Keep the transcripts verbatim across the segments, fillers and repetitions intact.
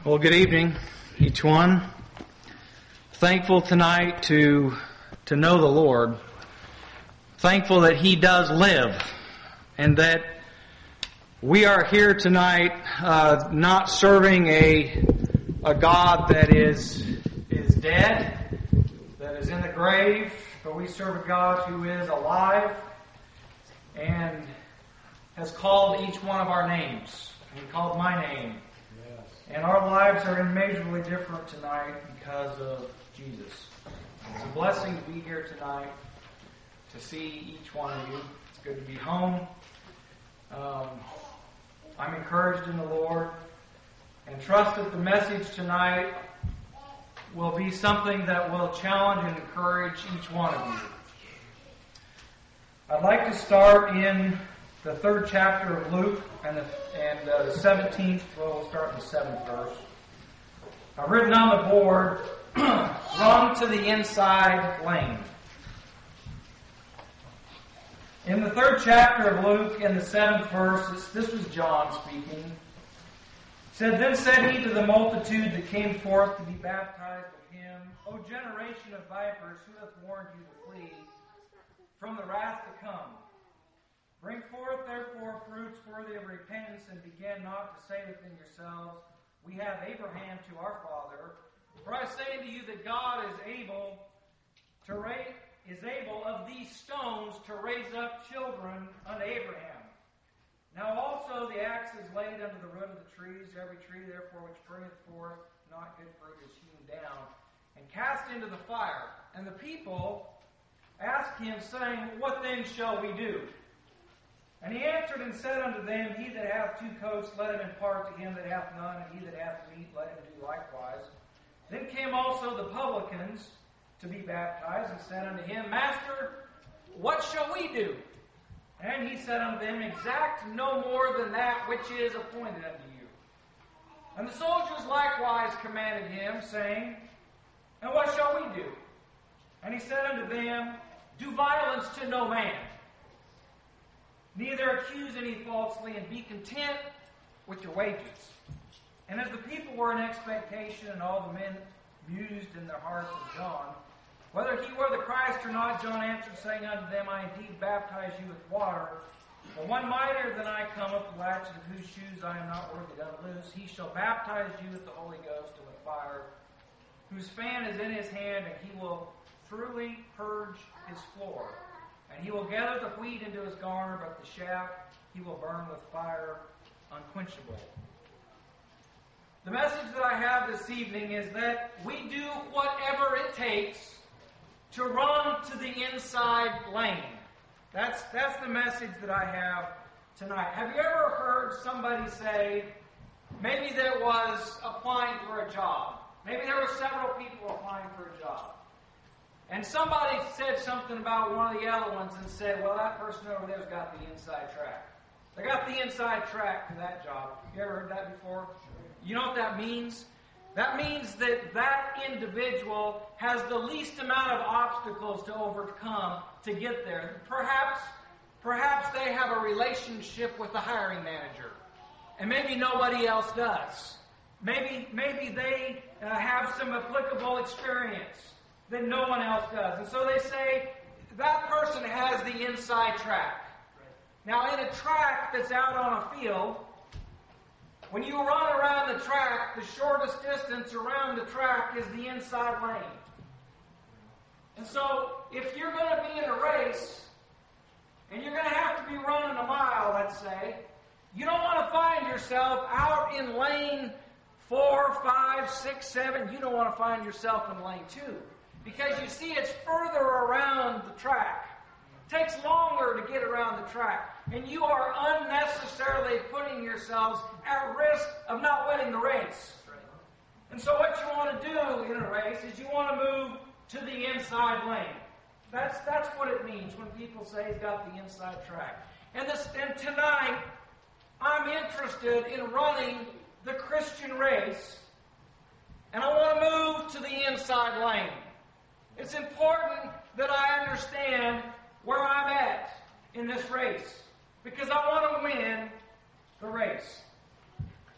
Well, good evening, each one. Thankful tonight to to know the Lord. Thankful that He does live, and that we are here tonight, uh, not serving a a God that is is dead, that is in the grave, but we serve a God who is alive and has called each one of our names. He called my name. And our lives are immeasurably different tonight because of Jesus. It's a blessing to be here tonight, to see each one of you. It's good to be home. Um, I'm encouraged in the Lord, and trust that the message tonight will be something that will challenge and encourage each one of you. I'd like to start in the third chapter of Luke and the, and uh, the seventeenth, well, we'll start in the seventh verse. I've written on the board, run to the inside lane. In the third chapter of Luke, in the seventh verse, this was John speaking. It said, Then said he to the multitude that came forth to be baptized of him, O generation of vipers, who hath warned you to flee from the wrath to come? Bring forth, therefore, fruits worthy of repentance, and begin not to say within yourselves, We have Abraham to our father. For I say unto you that God is able to raise, is able of these stones to raise up children unto Abraham. Now also the axe is laid under the root of the trees. Every tree, therefore, which bringeth forth not good fruit is hewn down and cast into the fire. And the people asked him, saying, What then shall we do? And he answered and said unto them, He that hath two coats, let him impart to him that hath none, and he that hath meat, let him do likewise. Then came also the publicans to be baptized, and said unto him, Master, what shall we do? And he said unto them, Exact no more than that which is appointed unto you. And the soldiers likewise commanded him, saying, And what shall we do? And he said unto them, Do violence to no man, neither accuse any falsely, and be content with your wages. And as the people were in expectation, and all the men mused in their hearts of John, whether he were the Christ or not, John answered, saying unto them, I indeed baptize you with water, but one mightier than I cometh, the latchet of whose shoes I am not worthy to unloose. He shall baptize you with the Holy Ghost and with fire, whose fan is in his hand, and he will thoroughly purge his floor. And he will gather the wheat into his garner, but the chaff he will burn with fire unquenchable. The message that I have this evening is that we do whatever it takes to run to the inside lane. That's, that's the message that I have tonight. Have you ever heard somebody say, maybe there was applying for a job. Maybe there were several people applying for a job. And somebody said something about one of the other ones and said, well, that person over there's got the inside track. They got the inside track to that job. You ever heard that before? You know what that means? That means that that individual has the least amount of obstacles to overcome to get there. Perhaps, perhaps they have a relationship with the hiring manager, and maybe nobody else does. Maybe, maybe they uh, have some applicable experience that no one else does. And so they say, that person has the inside track. Now, in a track that's out on a field, when you run around the track, the shortest distance around the track is the inside lane. And so, if you're going to be in a race, and you're going to have to be running a mile, let's say, you don't want to find yourself out in lane four, five, six, seven. You don't want to find yourself in lane two. Because you see, it's further around the track. It takes longer to get around the track. And you are unnecessarily putting yourselves at risk of not winning the race. And so what you want to do in a race is you want to move to the inside lane. That's, that's what it means when people say he's got the inside track. And, this, and tonight, I'm interested in running the Christian race. And I want to move to the inside lane. It's important that I understand where I'm at in this race, because I want to win the race.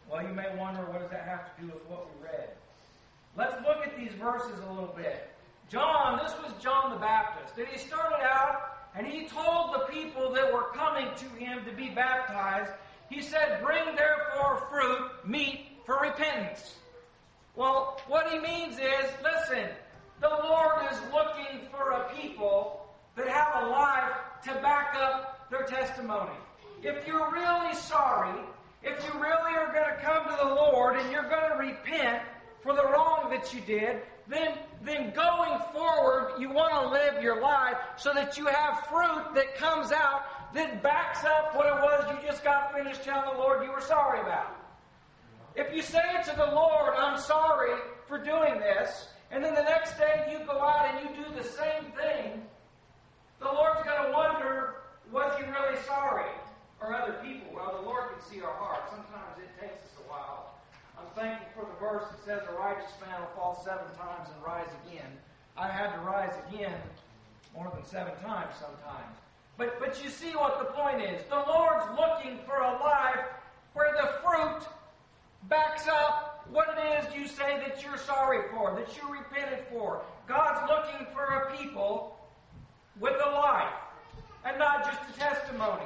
Well, you may wonder, what does that have to do with what we read? Let's look at these verses a little bit. John, this was John the Baptist, and he started out and he told the people that were coming to him to be baptized, he said, bring therefore fruit, meet for repentance. Well, what he means is, listen, the Lord is looking for a people that have a life to back up their testimony. If you're really sorry, if you really are going to come to the Lord and you're going to repent for the wrong that you did, then, then going forward, you want to live your life so that you have fruit that comes out that backs up what it was you just got finished telling the Lord you were sorry about. If you say to the Lord, I'm sorry for doing this, and then the next day you go out and you do the same thing, the Lord's going to wonder, was you really sorry? Or other people? Well, the Lord can see our hearts. Sometimes it takes us a while. I'm thankful for the verse that says a righteous man will fall seven times and rise again. I had to rise again more than seven times sometimes. But, but you see what the point is. The Lord's looking for a life where the fruit backs up what it is you say that you're sorry for, that you repented for. God's looking for a people with a life and not just a testimony.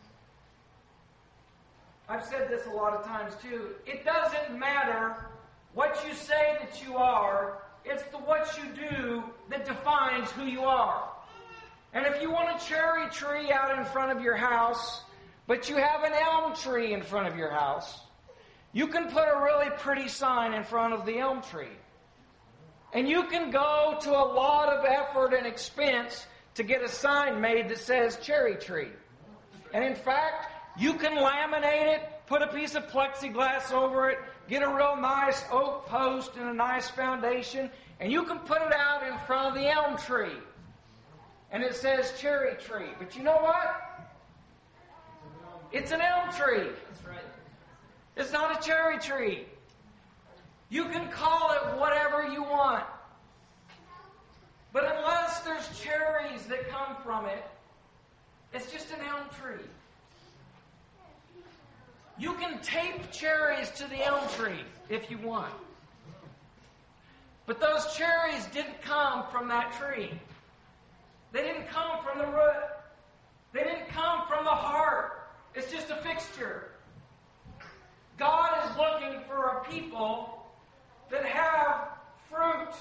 I've said this a lot of times too. It doesn't matter what you say that you are. It's the what you do that defines who you are. And if you want a cherry tree out in front of your house, but you have an elm tree in front of your house, you can put a really pretty sign in front of the elm tree. And you can go to a lot of effort and expense to get a sign made that says cherry tree. And in fact, you can laminate it, put a piece of plexiglass over it, get a real nice oak post and a nice foundation, and you can put it out in front of the elm tree. And it says cherry tree. But you know what? It's an elm tree. That's right. It's not a cherry tree. You can call it whatever you want. But unless there's cherries that come from it, it's just an elm tree. You can tape cherries to the elm tree if you want. But those cherries didn't come from that tree. They didn't come from the root. They didn't come from the heart. It's just a fixture. God is looking for a people that have fruit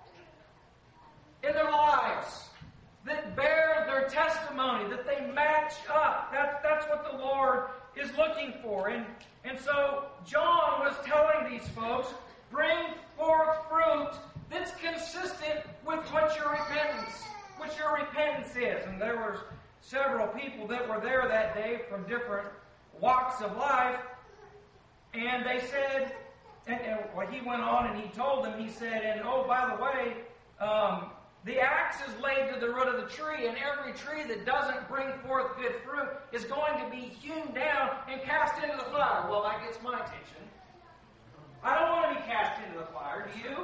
in their lives, that bear their testimony, that they match up. That, that's what the Lord is looking for. And, and so John was telling these folks, bring forth fruit that's consistent with what your repentance, what your repentance is. And there were several people that were there that day from different walks of life. And they said, and, and well, he went on and he told them, he said, and oh, by the way, um, the axe is laid to the root of the tree, and every tree that doesn't bring forth good fruit is going to be hewn down and cast into the fire. Well, that gets my attention. I don't want to be cast into the fire, do you?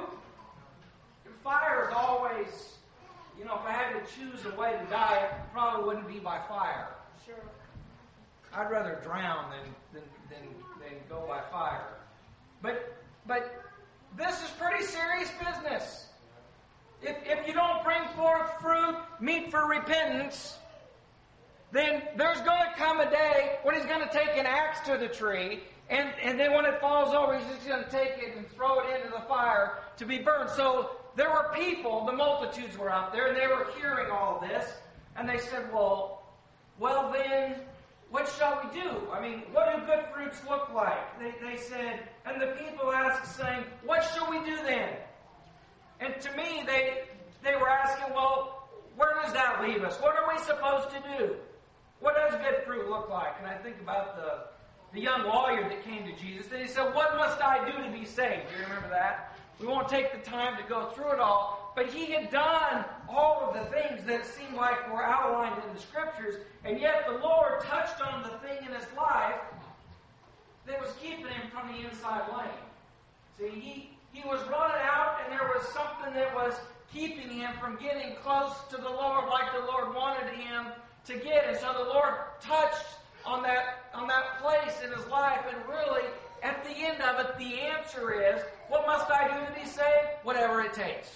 Fire is always, you know, if I had to choose a way to die, it probably wouldn't be by fire. Sure. I'd rather drown than, than, than, than go by fire. But, but this is pretty serious business. If, if you don't bring forth fruit, meet for repentance, then there's going to come a day when he's going to take an axe to the tree, and, and then when it falls over, he's just going to take it and throw it into the fire to be burned. So there were people, the multitudes were out there, and they were hearing all this, and they said, well, well then, what shall we do? I mean, what do good fruits look like? They, they said, and the people asked, saying, what shall we do then? And to me, they they were asking, well, where does that leave us? What are we supposed to do? What does good fruit look like? And I think about the, the young lawyer that came to Jesus, and he said, what must I do to be saved? Do you remember that? We won't take the time to go through it all, but he had done all of the things that seemed like were outlined in the Scriptures, and yet the Lord touched on the thing in his life that was keeping him from the inside lane. See, he... He was running out, and there was something that was keeping him from getting close to the Lord like the Lord wanted him to get. And so the Lord touched on that on that place in his life and really at the end of it, the answer is, what must I do to be saved? Whatever it takes.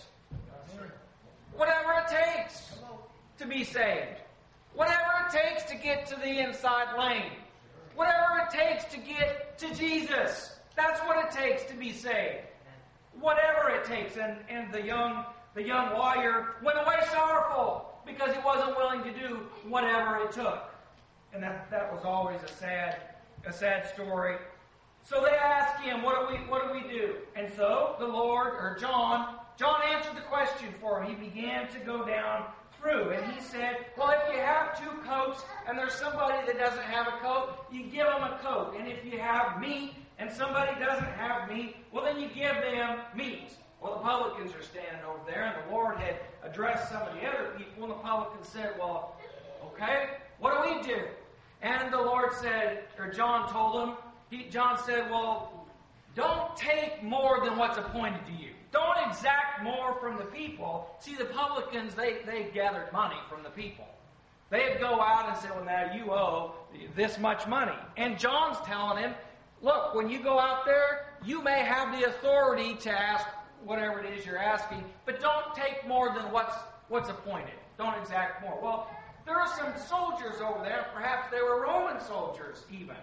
Whatever it takes to be saved. Whatever it takes to get to the inside lane. Whatever it takes to get to Jesus. That's what it takes to be saved. Whatever it takes. And, and the young the young lawyer went away sorrowful because he wasn't willing to do whatever it took. And that, that was always a sad a sad story. So they asked him, what do we what do we do? And so the Lord, or John, John answered the question for him. He began to go down through. And he said, well, if you have two coats and there's somebody that doesn't have a coat, you give them a coat. And if you have meat and somebody doesn't have meat, well, then you give them meat. Well, the publicans are standing over there, and the Lord had addressed some of the other people, and the publicans said, well, okay, what do we do? And the Lord said, or John told them, he, John said, well, don't take more than what's appointed to you. Don't exact more from the people. See, the publicans, they, they gathered money from the people. They'd go out and say, well, now you owe this much money. And John's telling him, look, when you go out there, you may have the authority to ask whatever it is you're asking, but don't take more than what's what's appointed. Don't exact more. Well, there are some soldiers over there. Perhaps they were Roman soldiers even.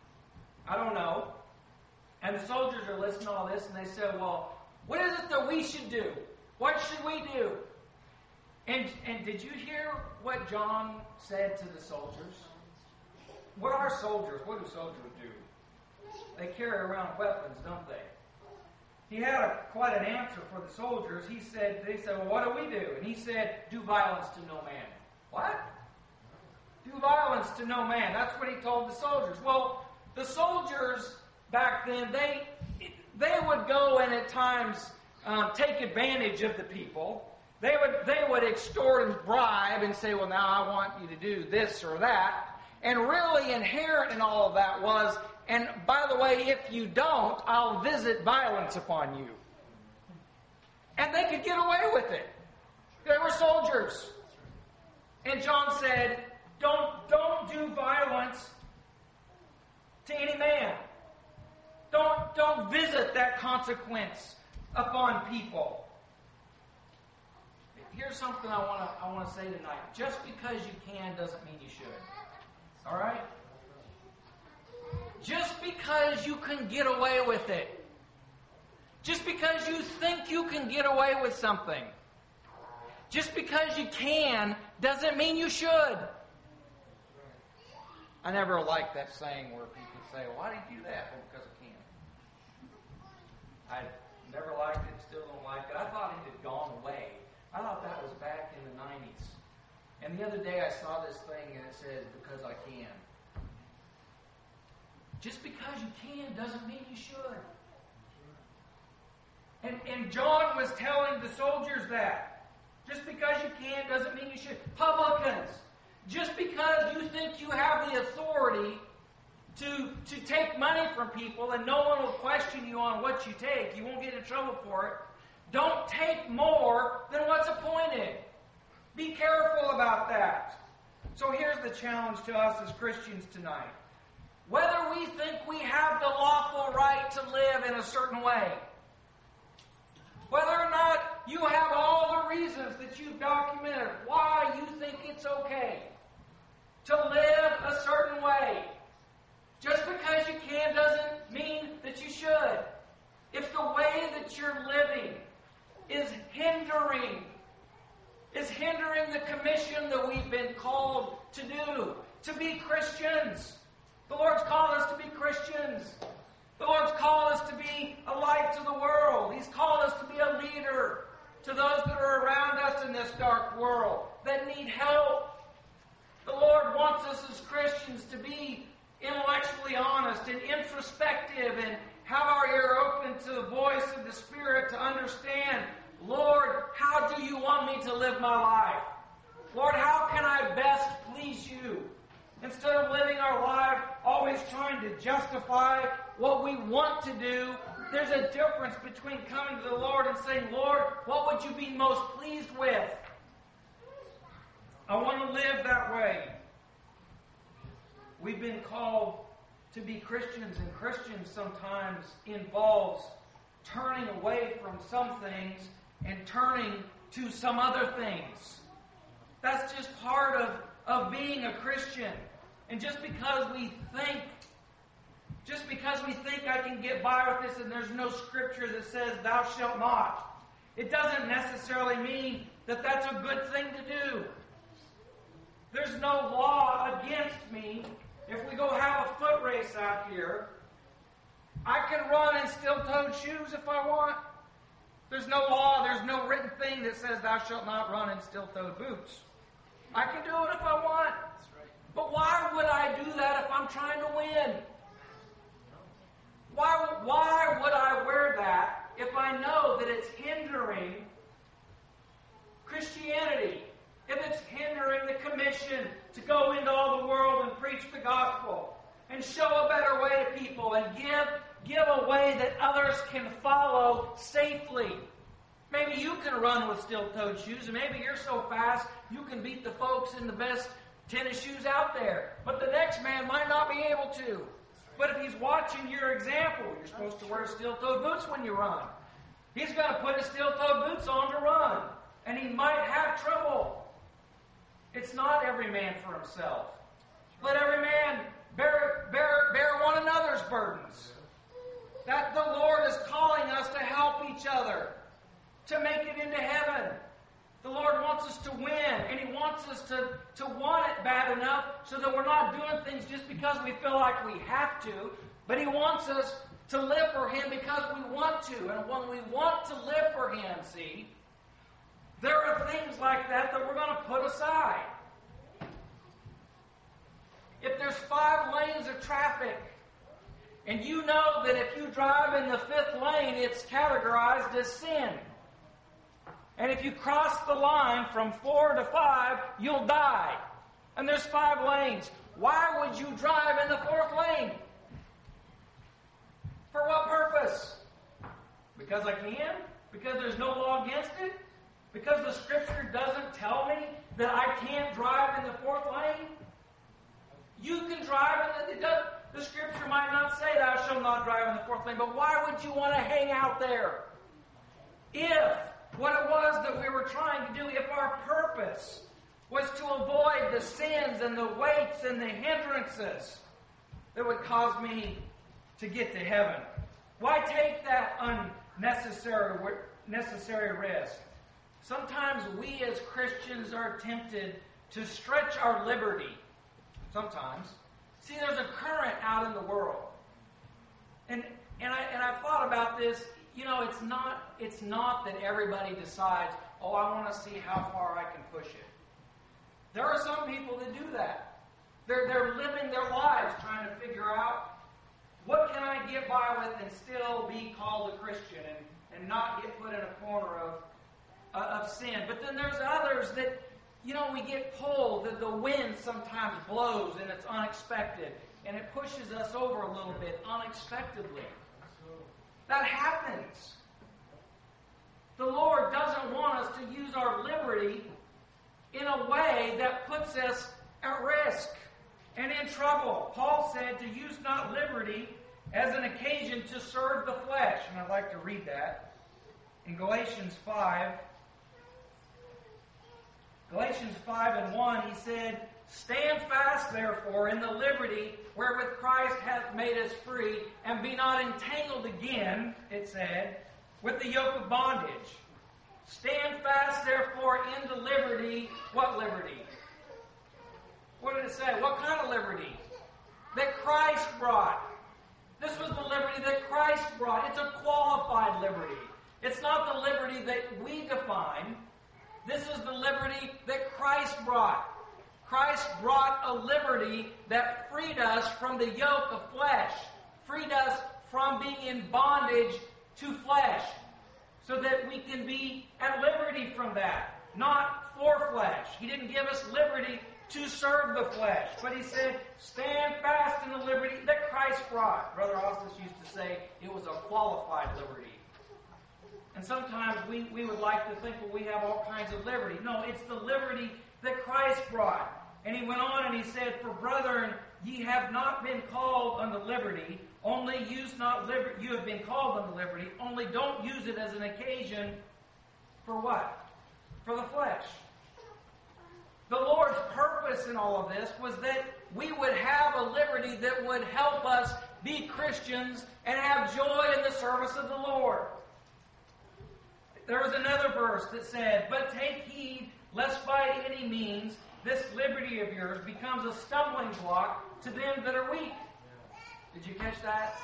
I don't know. And the soldiers are listening to all this, and they said, well, what is it that we should do? What should we do? And, and did you hear what John said to the soldiers? What are soldiers? What do soldiers do? They carry around weapons, don't they? He had a, quite an answer for the soldiers. He said, they said, well, what do we do? And he said, do violence to no man. What? Do violence to no man. That's what he told the soldiers. Well, the soldiers back then, they they would go and at times um, take advantage of the people. They would they would extort and bribe and say, well, now I want you to do this or that. And really inherent in all of that was, and by the way, if you don't, I'll visit violence upon you. And they could get away with it. They were soldiers. And John said, don't, don't do violence to any man. Don't, don't visit that consequence upon people. Here's something I want to I want to say tonight. Just because you can doesn't mean you should. All right? Just because you can get away with it. Just because you think you can get away with something. Just because you can doesn't mean you should. I never liked that saying where people say, well, why did you do that? Well, because I can. I never liked it, still don't like it. I thought it had gone away. I thought that was back in the nineties. And the other day I saw this thing and it says, because I can. Just because you can doesn't mean you should. And, and John was telling the soldiers that. Just because you can doesn't mean you should. Publicans, just because you think you have the authority to, to take money from people and no one will question you on what you take, you won't get in trouble for it, don't take more than what's appointed. Be careful about that. So here's the challenge to us as Christians tonight. Whether we think we have the lawful right to live in a certain way, whether or not you have all the reasons that you've documented why you think it's okay to live a certain way, just because you can doesn't mean that you should. If the way that you're living is hindering, is hindering the commission that we've been called to do, to be Christians. The Lord's called us to be Christians. The Lord's called us to be a light to the world. He's called us to be a leader to those that are around us in this dark world that need help. The Lord wants us as Christians to be intellectually honest and introspective and have our ear open to the voice of the Spirit to understand, Lord, how do you want me to live my life? Lord, how can I best please you? Instead of living our life always trying to justify what we want to do, there's a difference between coming to the Lord and saying, Lord, what would you be most pleased with? I want to live that way. We've been called to be Christians, and Christians sometimes involves turning away from some things and turning to some other things. That's just part of, of being a Christian. And just because we think, just because we think I can get by with this and there's no scripture that says thou shalt not, it doesn't necessarily mean that that's a good thing to do. There's no law against me. If we go have a foot race out here, I can run in steel-toed shoes if I want. There's no law, there's no written thing that says thou shalt not run in steel-toed boots. I can do it if I want. But why would I do that if I'm trying to win? Why, why would I wear that if I know that it's hindering Christianity? If it's hindering the commission to go into all the world and preach the gospel and show a better way to people and give, give a way that others can follow safely. Maybe you can run with steel-toed shoes, and maybe you're so fast you can beat the folks in the best tennis shoes out there. But the next man might not be able to. But if he's watching your example, you're supposed to wear steel-toed boots when you run. He's going to put his steel-toed boots on to run, and he might have trouble. It's not every man for himself. Let every man bear, bear, bear one another's burdens. That the Lord is calling us to help each other, to make it into heaven. The Lord wants us to win, and He wants us to, to want it bad enough so that we're not doing things just because we feel like we have to, but He wants us to live for Him because we want to. And when we want to live for Him, see, there are things like that that we're going to put aside. If there's five lanes of traffic, and you know that if you drive in the fifth lane, it's categorized as sin. And if you cross the line from four to five, you'll die. And there's five lanes. Why would you drive in the fourth lane? For what purpose? Because I can? Because there's no law against it? Because the Scripture doesn't tell me that I can't drive in the fourth lane? You can drive in the... It does, the Scripture might not say thou shalt not drive in the fourth lane, but why would you want to hang out there? If what it was that we were trying to do, if our purpose was to avoid the sins and the weights and the hindrances that would cause me to get to heaven, why take that unnecessary necessary risk? Sometimes we as Christians are tempted to stretch our liberty. Sometimes. See, there's a current out in the world. And and I and I thought about this. You know, it's not it's not that everybody decides, oh, I want to see how far I can push it. There are some people that do that. They're they're living their lives trying to figure out what can I get by with and still be called a Christian and, and not get put in a corner of uh, of sin. But then there's others that, you know, we get pulled, that the wind sometimes blows and it's unexpected. And it pushes us over a little bit unexpectedly. That happens. The Lord doesn't want us to use our liberty in a way that puts us at risk and in trouble. Paul said to use not liberty as an occasion to serve the flesh. And I'd like to read that in Galatians five. Galatians five and one, he said, stand fast, therefore, in the liberty wherewith Christ hath made us free, and be not entangled again, it said, with the yoke of bondage. Stand fast, therefore, in the liberty. What liberty? What did it say? What kind of liberty? That Christ brought. This was the liberty that Christ brought. It's a qualified liberty. It's not the liberty that we define. This is the liberty that Christ brought. Christ brought a liberty that freed us from the yoke of flesh, freed us from being in bondage to flesh, so that we can be at liberty from that, not for flesh. He didn't give us liberty to serve the flesh, but He said, stand fast in the liberty that Christ brought. Brother Ostis used to say it was a qualified liberty. And sometimes we, we would like to think, well, we have all kinds of liberty. No, it's the liberty that Christ brought. And he went on and he said, for brethren, Ye have not been called unto liberty, only use not liberty. You have been called unto liberty, only don't use it as an occasion for what? For the flesh. The Lord's purpose in all of this was that we would have a liberty that would help us be Christians and have joy in the service of the Lord. There was another verse that said, "But take heed, lest by any means this liberty of yours becomes a stumbling block to them that are weak." Did you catch that?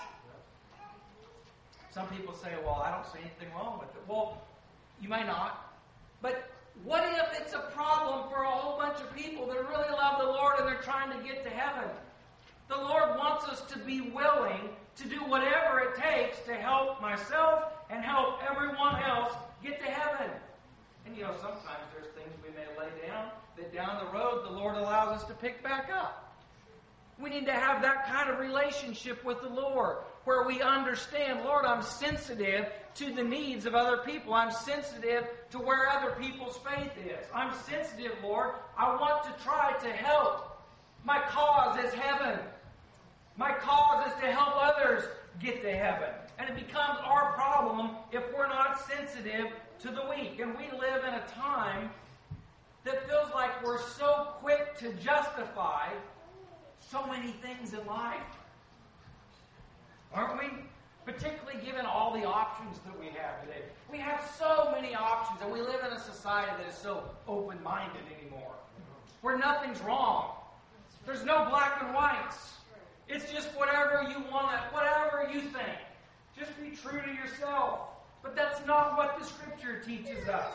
Some people say, "Well, I don't see anything wrong with it." Well, you may not. But what if it's a problem for a whole bunch of people that really love the Lord and they're trying to get to heaven? The Lord wants us to be willing to do whatever it takes to help myself and help everyone else get to heaven. And you know, sometimes there's things we may lay down that down the road the Lord allows us to pick back up. We need to have that kind of relationship with the Lord where we understand, Lord, I'm sensitive to the needs of other people. I'm sensitive to where other people's faith is. I'm sensitive, Lord. I want to try to help. My cause is heaven. My cause is to help others get to heaven. And it becomes our problem if we're not sensitive to the weak. And we live in a time that feels like we're so quick to justify so many things in life. Aren't we? Particularly given all the options that we have today. We have so many options, and we live in a society that is so open-minded anymore, where nothing's wrong. There's no black and whites. It's just whatever you want, whatever you think. Just be true to yourself. But that's not what the Scripture teaches us.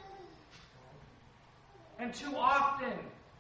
And too often,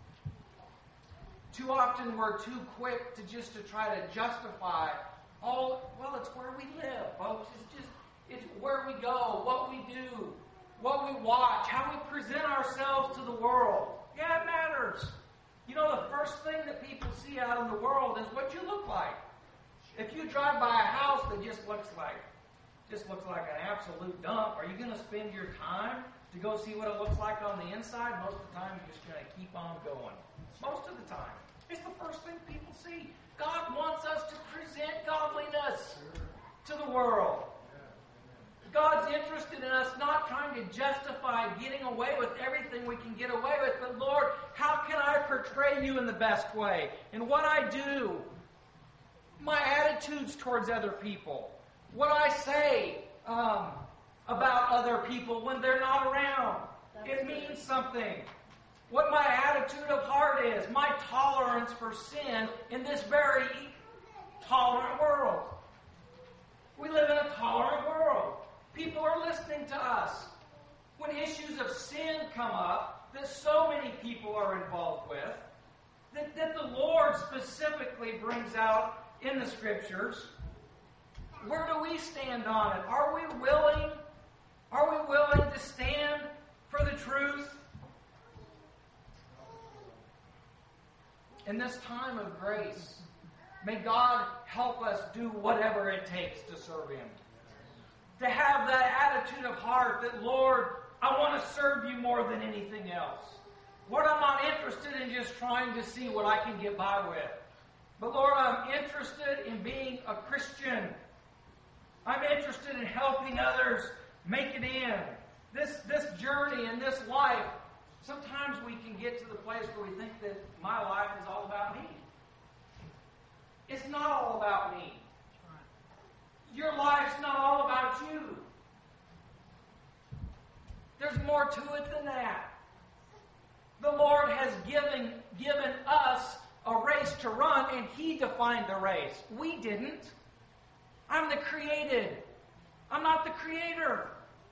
too often we're too quick to just to try to justify all, well, it's where we live, folks. It's just, it's where we go, what we do, what we watch, how we present ourselves to the world. Yeah, it matters. You know, the first thing that people see out in the world is what you look like. If you drive by a house that just looks like, just looks like an absolute dump, are you going to spend your time to go see what it looks like on the inside? Most of the time, you're just going to keep on going. Most of the time. It's the first thing people see. God wants us to present godliness to the world. God's interested in us not trying to justify getting away with everything we can get away with, but Lord, how can I portray you in the best way? In what I do, my attitudes towards other people, what I say um, about other people when they're not around. It means something. What my attitude of heart is, my tolerance for sin in this very tolerant world. We live in a tolerant world. People are listening to us. When issues of sin come up that so many people are involved with, that, that the Lord specifically brings out in the Scriptures, where do we stand on it? Are we willing? Are we willing to stand for the truth? In this time of grace, may God help us do whatever it takes to serve Him. To have that attitude of heart that, Lord, I want to serve you more than anything else. Lord, I'm not interested in just trying to see what I can get by with. But Lord, I'm interested in being a Christian. I'm interested in helping others make it in. This, this journey and this life, sometimes we can get to the place where we think that my life is all about me. It's not all about me. Your life's not all about you. There's more to it than that. The Lord has given, given us a race to run, and He defined the race. We didn't. I'm the created. I'm not the creator.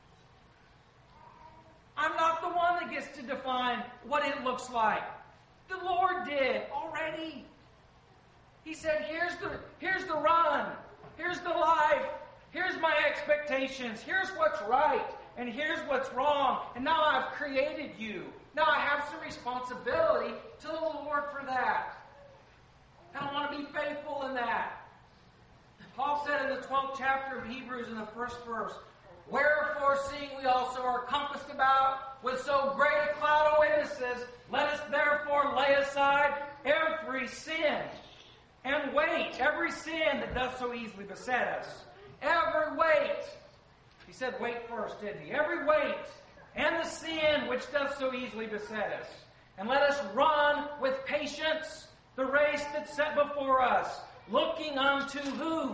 I'm not the one that gets to define what it looks like. The Lord did already. He said, here's the, here's the run. Here's the life. Here's my expectations. Here's what's right. And here's what's wrong. And now I've created you. Now I have some responsibility to the Lord for that. And I want to be faithful in that. Paul said in the twelfth chapter of Hebrews in the first verse, wherefore, seeing we also are compassed about with so great a cloud of witnesses, let us therefore lay aside every sin and weight, every sin that does so easily beset us. Every weight. He said weight first, didn't he? Every weight and the sin which does so easily beset us. And let us run with patience the race that's set before us, looking unto who?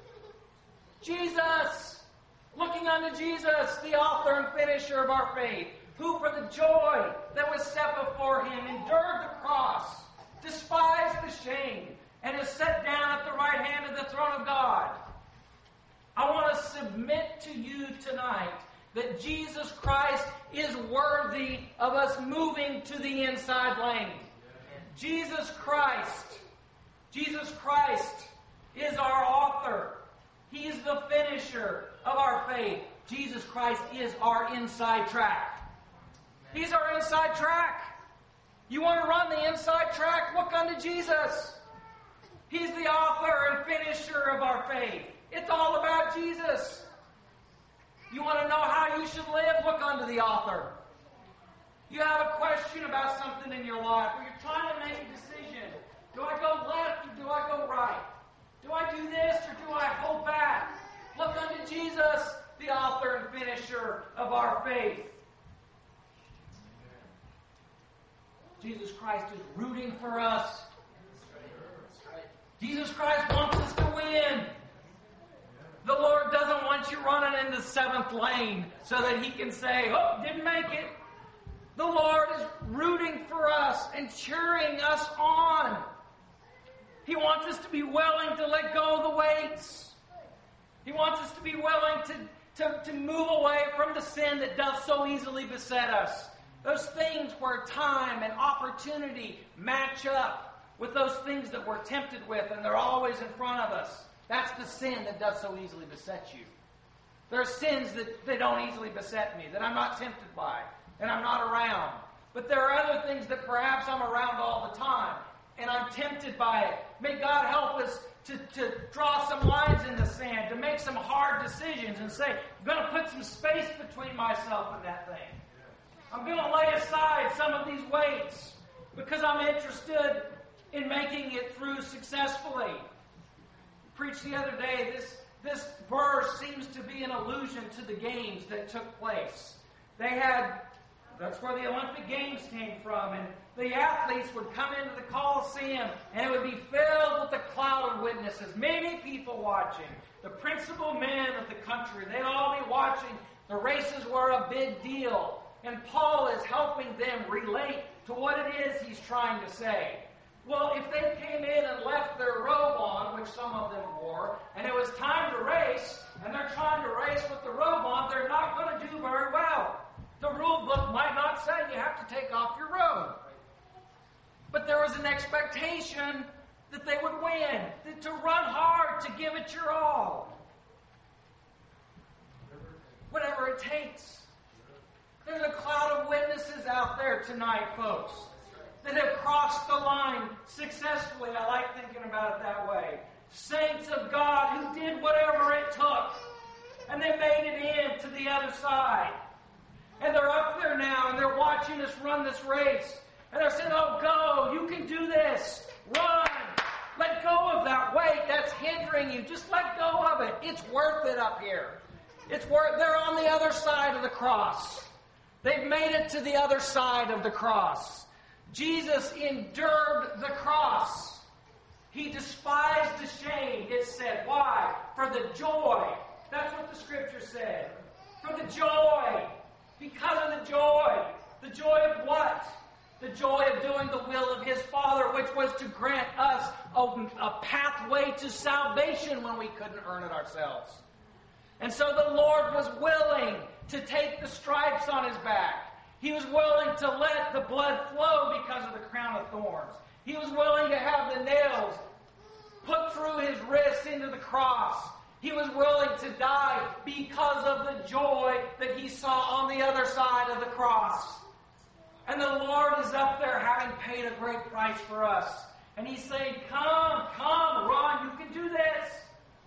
Jesus. Looking unto Jesus, the author and finisher of our faith, who for the joy that was set before him endured the cross, despised the shame, and is set down at the right hand of the throne of God. I want to submit to you tonight that Jesus Christ is worthy of us moving to the inside lane. Jesus Christ, Jesus Christ is our author. He is the finisher of our faith. Jesus Christ is our inside track. He's our inside track. You want to run the inside track? Look unto Jesus. He's the author and finisher of our faith. It's all about Jesus. You want to know how you should live? Look unto the author. You have a question about something in your life, or you're trying to make a decision. Do I go left or do I go right? Do I do this or do I hold back? Look unto Jesus, the author and finisher of our faith. Jesus Christ is rooting for us. Jesus Christ wants us to win. The Lord doesn't want you running in the seventh lane so that He can say, oh, didn't make it. The Lord is rooting for us and cheering us on. He wants us to be willing to let go of the weights. He wants us to be willing to, to, to move away from the sin that does so easily beset us. Those things where time and opportunity match up with those things that we're tempted with and they're always in front of us. That's the sin that does so easily beset you. There are sins that they don't easily beset me, that I'm not tempted by, and I'm not around. But there are other things that perhaps I'm around all the time, and I'm tempted by it. May God help us to, to draw some lines in the sand, to make some hard decisions and say, I'm going to put some space between myself and that thing. I'm going to lay aside some of these weights because I'm interested in making it through successfully. Preached the other day, this, this verse seems to be an allusion to the games that took place. They had, that's where the Olympic Games came from, and the athletes would come into the Coliseum, and it would be filled with a cloud of witnesses, many people watching. The principal men of the country, they'd all be watching. The races were a big deal, and Paul is helping them relate to what it is he's trying to say. Well, if they came in and left their robe on, which some of them wore, and it was time to race, and they're trying to race with the robe on, they're not going to do very well. The rule book might not say you have to take off your robe. But there was an expectation that they would win, that to run hard, to give it your all. Whatever it takes. There's a cloud of witnesses out there tonight, folks, that have crossed the line successfully. I like thinking about it that way. Saints of God who did whatever it took, and they made it in to the other side. And they're up there now, and they're watching us run this race. And they're saying, oh, go, you can do this. Run. Let go of that weight that's hindering you. Just let go of it. It's worth it up here. It's worth, they're on the other side of the cross. They've made it to the other side of the cross. Jesus endured the cross. He despised the shame, it said. Why? For the joy. That's what the Scripture said. For the joy. Because of the joy. The joy of what? The joy of doing the will of His Father, which was to grant us a, a pathway to salvation when we couldn't earn it ourselves. And so the Lord was willing to take the stripes on His back. He was willing to let the blood flow because of the crown of thorns. He was willing to have the nails put through His wrists into the cross. He was willing to die because of the joy that He saw on the other side of the cross. And the Lord is up there having paid a great price for us. And He's saying, come, come, Ron, you can do this.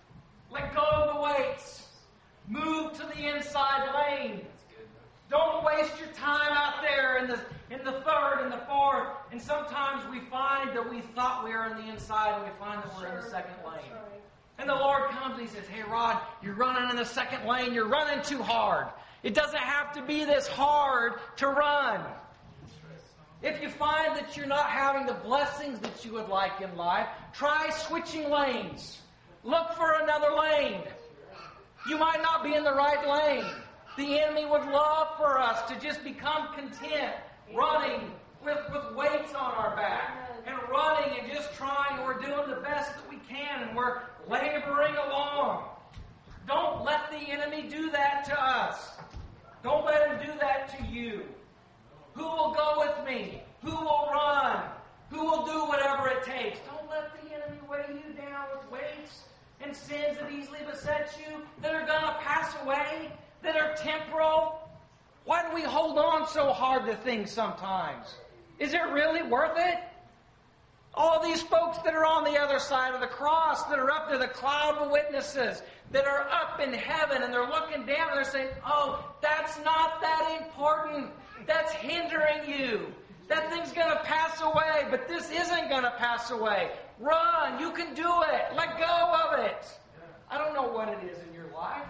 Let go of the weights. Move to the inside lane. Don't wait waste your time out there in the in the third and the fourth. And sometimes we find that we thought we were in the inside, and we find that we're in the second lane. And the Lord comes and He says, "Hey, Rod, you're running in the second lane. You're running too hard. It doesn't have to be this hard to run." If you find that you're not having the blessings that you would like in life, try switching lanes. Look for another lane. You might not be in the right lane. The enemy would love for us to just become content, running with, with weights on our back, and running and just trying. We're doing the best that we can, and we're laboring along. Don't let the enemy do that to us. Don't let him do that to you. Who will go with me? Who will run? Who will do whatever it takes? Don't let the enemy weigh you down with weights and sins that easily beset you, that are going to pass away, that are temporal. Why do we hold on so hard to things sometimes? Is it really worth it? All these folks that are on the other side of the cross, that are up there, the cloud of witnesses, that are up in heaven, and they're looking down and they're saying, "Oh, that's not that important. That's hindering you. That thing's going to pass away, but this isn't going to pass away. Run. You can do it. Let go of it." I don't know what it is in your life.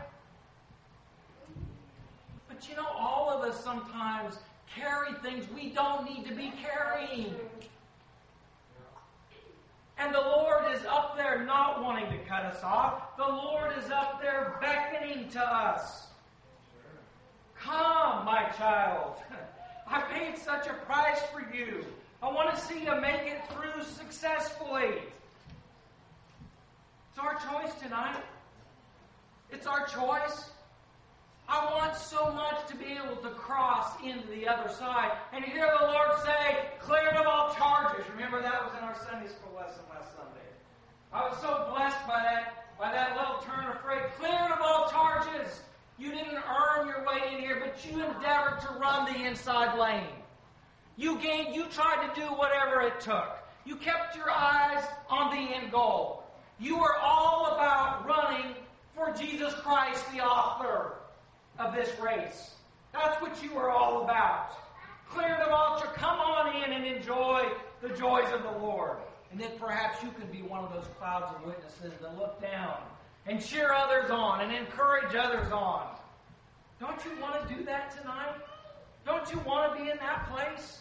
But you know, all of us sometimes carry things we don't need to be carrying. And the Lord is up there not wanting to cut us off. The Lord is up there beckoning to us. "Come, my child. I paid such a price for you. I want to see you make it through successfully." It's our choice tonight. It's our choice. I want so much to be able to cross into the other side and hear the Lord say, "Cleared of all charges." Remember, that was in our Sunday school lesson last Sunday. I was so blessed by that, by that little turn of phrase, "Cleared of all charges." You didn't earn your way in here, but you endeavored to run the inside lane. You gained, you tried to do whatever it took. You kept your eyes on the end goal. You were all about running for Jesus Christ, the author of this race. That's what you were all about. Cleared of all, come on in and enjoy the joys of the Lord. And then perhaps you can be one of those clouds of witnesses that look down and cheer others on and encourage others on. Don't you want to do that tonight? Don't you want to be in that place?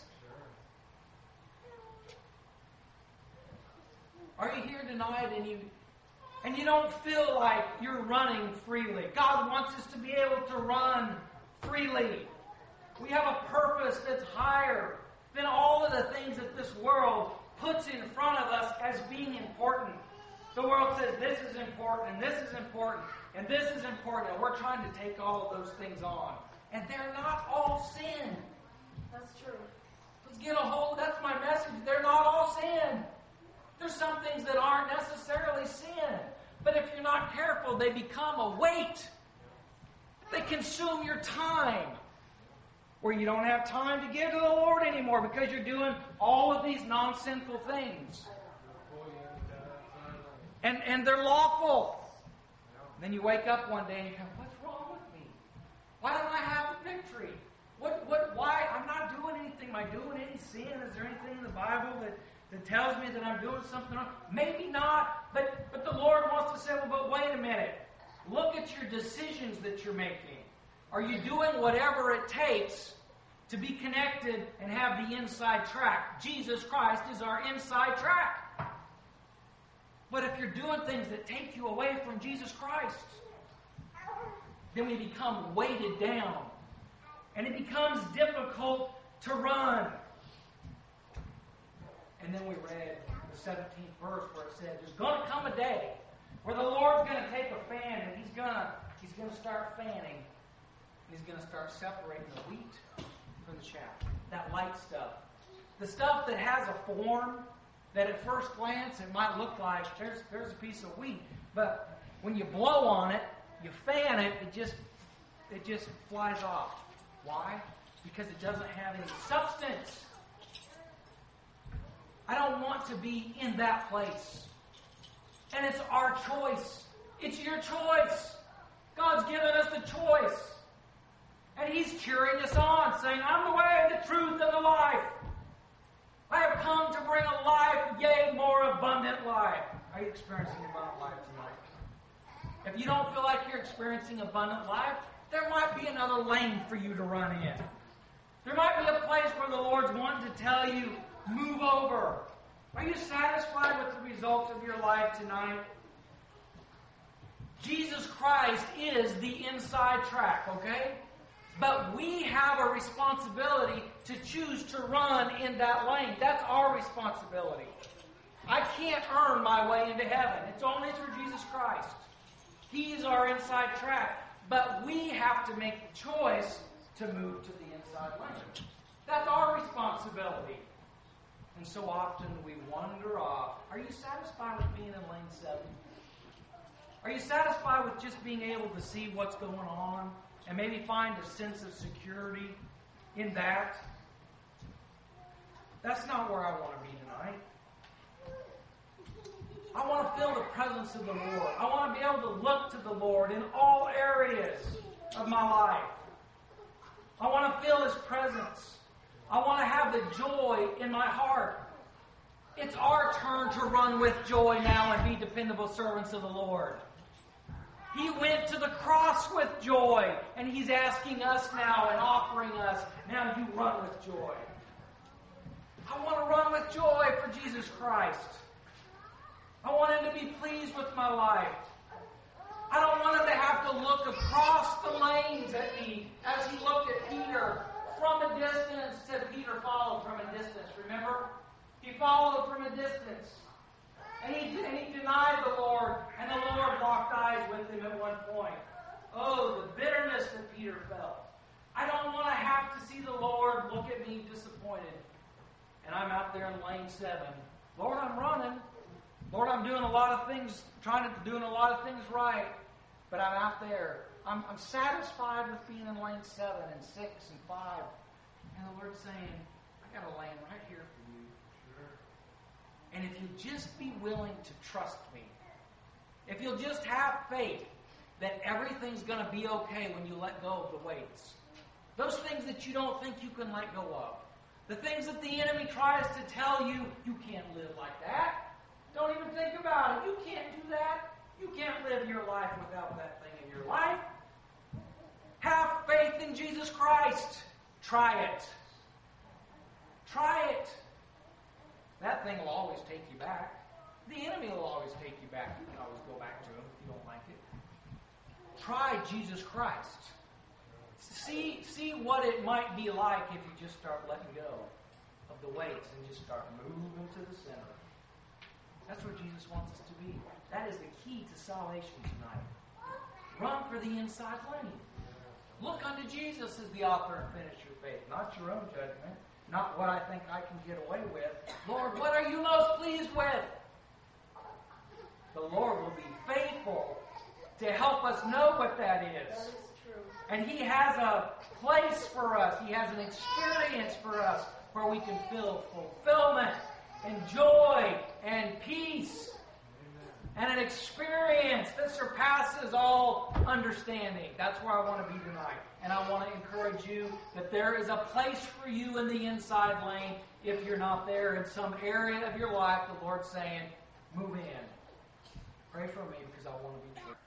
Are you here tonight and you and you don't feel like you're running freely? God wants us to be able to run freely. We have a purpose that's higher than all of the things that this world puts in front of us as being important. The world says this is important, and this is important, and this is important, and we're trying to take all of those things on. And they're not all sin. That's true. Let's get a hold, that's my message. They're not all sin. There's some things that aren't necessarily sin. But if you're not careful, they become a weight. They consume your time, where you don't have time to give to the Lord anymore because you're doing all of these non-sinful things. And, and they're lawful. Then you wake up one day and you go, "What's wrong with me? Why don't I have the victory? What, what, why? I'm not doing anything. Am I doing any sin? Is there anything in the Bible that, that tells me that I'm doing something wrong?" Maybe not, but, but the Lord wants to say, "Well, but wait a minute. Look at your decisions that you're making. Are you doing whatever it takes to be connected and have the inside track?" Jesus Christ is our inside track. But if you're doing things that take you away from Jesus Christ, then we become weighted down. And it becomes difficult to run. And then we read the seventeenth verse where it said, there's going to come a day where the Lord's going to take a fan and He's going to He's going to start fanning. He's going to start separating the wheat from the chaff. That light stuff. The stuff that has a form that at first glance it might look like there's there's a piece of wheat, but when you blow on it, you fan it, it just it just flies off. Why? Because it doesn't have any substance. I don't want to be in that place. And it's our choice. It's your choice. God's given us the choice. And He's cheering us on, saying, I'm the way, the truth, and the life. I have come to bring a life, yea, more abundant life. Are you experiencing abundant life tonight? If you don't feel like you're experiencing abundant life, there might be another lane for you to run in. There might be a place where the Lord's wanting to tell you, move over. Are you satisfied with the results of your life tonight? Jesus Christ is the inside track, okay? But we have a responsibility to choose to run in that lane. That's our responsibility. I can't earn my way into heaven. It's only through Jesus Christ. He's our inside track. But we have to make the choice to move to the inside lane. That's our responsibility. And so often we wander off. Are you satisfied with being in lane seven? Are you satisfied with just being able to see what's going on and maybe find a sense of security in that? That's not where I want to be tonight. I want to feel the presence of the Lord. I want to be able to look to the Lord in all areas of my life. I want to feel His presence. I want to have the joy in my heart. It's our turn to run with joy now and be dependable servants of the Lord. He went to the cross with joy, and He's asking us now and offering us, now you run with joy. I want to run with joy for Jesus Christ. I want Him to be pleased with my life. I don't want Him to have to look across the lanes at me as He looked at Peter from a distance. Said Peter followed from a distance. Remember? He followed from a distance. And he, and he denied the Lord, and the Lord locked eyes with him at one point. Oh, the bitterness that Peter felt. I don't want to have to see the Lord look at me disappointed. And I'm out there in lane seven. Lord, I'm running. Lord, I'm doing a lot of things, trying to doing a lot of things right. But I'm out there. I'm, I'm satisfied with being in lane seven and six and five. And the Lord's saying, I got a lane right here for you. And if you just be willing to trust me, if you'll just have faith that everything's going to be okay when you let go of the weights, those things that you don't think you can let go of, the things that the enemy tries to tell you, you can't live like that. Don't even think about it. You can't do that. You can't live your life without that thing in your life. Have faith in Jesus Christ. Try it. Try it. That thing will always take you back. The enemy will always take you back. You can always go back to him if you don't like it. Try Jesus Christ. See, see what it might be like if you just start letting go of the weights and just start moving to the center. That's where Jesus wants us to be. That is the key to salvation tonight. Run for the inside lane. Look unto Jesus as the author and finisher of faith, not your own judgment. Not what I think I can get away with. Lord, what are you most pleased with? The Lord will be faithful to help us know what that is. That is true. And He has a place for us. He has an experience for us where we can feel fulfillment and joy and peace. And an experience that surpasses all understanding. That's where I want to be tonight. And I want to encourage you that there is a place for you in the inside lane if you're not there in some area of your life. The Lord's saying, move in. Pray for me because I want to be true.